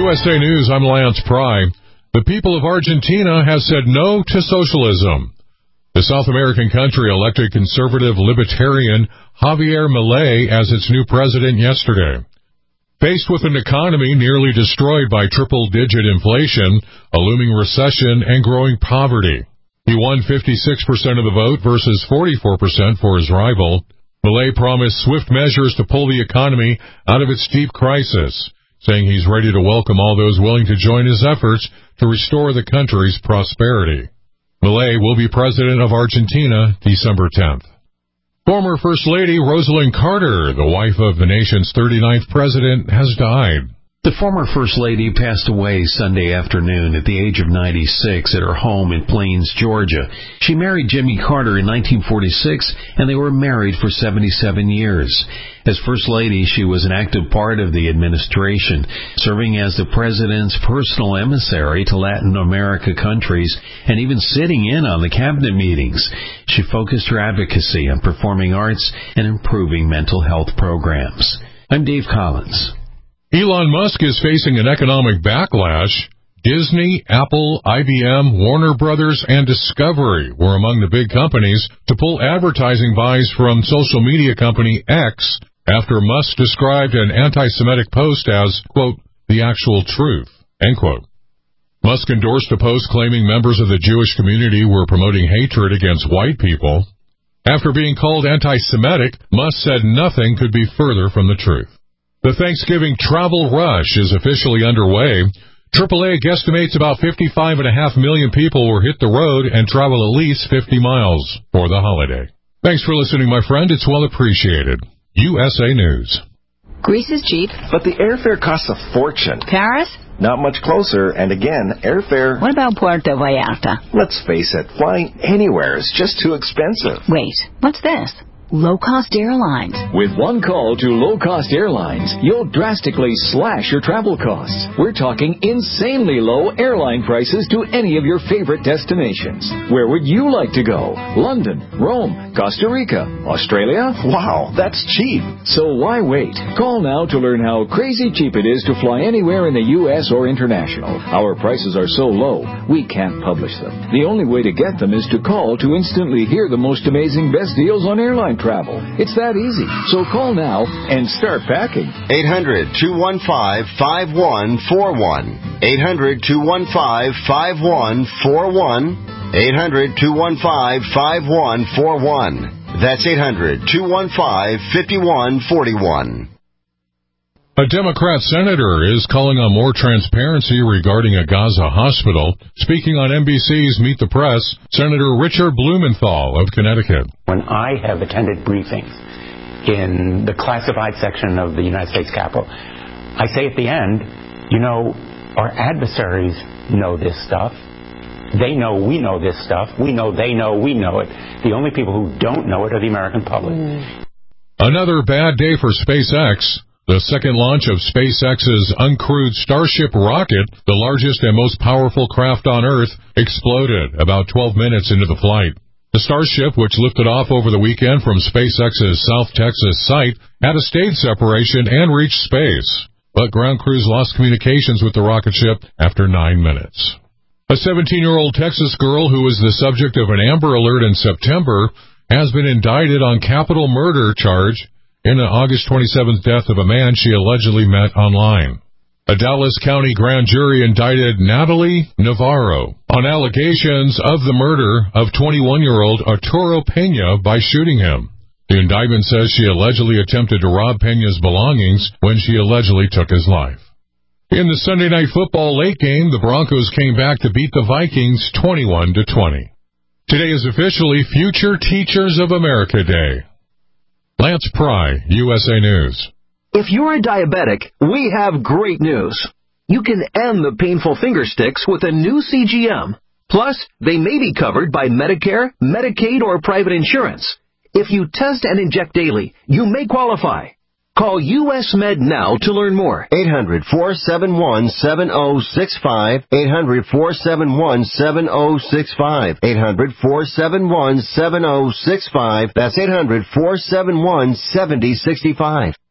USA News, I'm Lance Pry. The people of Argentina have said no to socialism. The South American country elected conservative libertarian Javier Milei as its new president yesterday. Faced with an economy nearly destroyed by triple-digit inflation, a looming recession, and growing poverty, he won 56% of the vote versus 44% for his rival. Milei promised swift measures to pull the economy out of its deep crisis, saying he's ready to welcome all those willing to join his efforts to restore the country's prosperity. Milei will be president of Argentina December 10th. Former First Lady Rosalynn Carter, the wife of the nation's 39th president, has died. The former First Lady passed away Sunday afternoon at the age of 96 at her home in Plains, Georgia. She married Jimmy Carter in 1946, and they were married for 77 years. As First Lady, she was an active part of the administration, serving as the president's personal emissary to Latin America countries and even sitting in on the cabinet meetings. She focused her advocacy on performing arts and improving mental health programs. I'm Dave Collins. Elon Musk is facing an economic backlash. Disney, Apple, IBM, Warner Brothers, and Discovery were among the big companies to pull advertising buys from social media company X after Musk described an anti-Semitic post as, quote, the actual truth, end quote. Musk endorsed a post claiming members of the Jewish community were promoting hatred against white people. After being called anti-Semitic, Musk said nothing could be further from the truth. The Thanksgiving travel rush is officially underway. AAA guesstimates about 55.5 million people will hit the road and travel at least 50 miles for the holiday. Thanks for listening, my friend. It's well appreciated. USA News. Greece is cheap. But the airfare costs a fortune. Paris? Not much closer, and again, airfare... What about Puerto Vallarta? Let's face it, flying anywhere is just too expensive. Wait, what's this? Low-cost airlines. With one call to low-cost airlines, you'll drastically slash your travel costs. We're talking insanely low airline prices to any of your favorite destinations. Where would you like to go? London, Rome, Costa Rica, Australia? Wow, that's cheap. So why wait? Call now to learn how crazy cheap it is to fly anywhere in the U.S. or international. Our prices are so low, we can't publish them. The only way to get them is to call to instantly hear the most amazing best deals on airline travel. It's that easy. So call now and start packing. 800-215-5141. 800-215-5141. 800-215-5141. That's 800-215-5141. A Democrat senator is calling on more transparency regarding a Gaza hospital. Speaking on NBC's Meet the Press, Senator Richard Blumenthal of Connecticut. When I have attended briefings in the classified section of the United States Capitol, I say at the end, our adversaries know this stuff. They know we know this stuff. We know they know we know it. The only people who don't know it are the American public. Another bad day for SpaceX. The second launch of SpaceX's uncrewed Starship rocket, the largest and most powerful craft on Earth, exploded about 12 minutes into the flight. The Starship, which lifted off over the weekend from SpaceX's South Texas site, had a stage separation and reached space, but ground crews lost communications with the rocket ship after 9 minutes. A 17-year-old Texas girl who was the subject of an Amber Alert in September has been indicted on capital murder charge in the August 27th death of a man she allegedly met online. A Dallas County grand jury indicted Natalie Navarro on allegations of the murder of 21-year-old Arturo Pena by shooting him. The indictment says she allegedly attempted to rob Pena's belongings when she allegedly took his life. In the Sunday Night Football late game, the Broncos came back to beat the Vikings 21-20. Today is officially Future Teachers of America Day. Lance Pry, USA News. If you're a diabetic, we have great news. You can end the painful finger sticks with a new CGM. Plus, they may be covered by Medicare, Medicaid, or private insurance. If you test and inject daily, you may qualify. Call US Med now to learn more. 800-471-7065. 800-471-7065. 800-471-7065. That's 800-471-7065.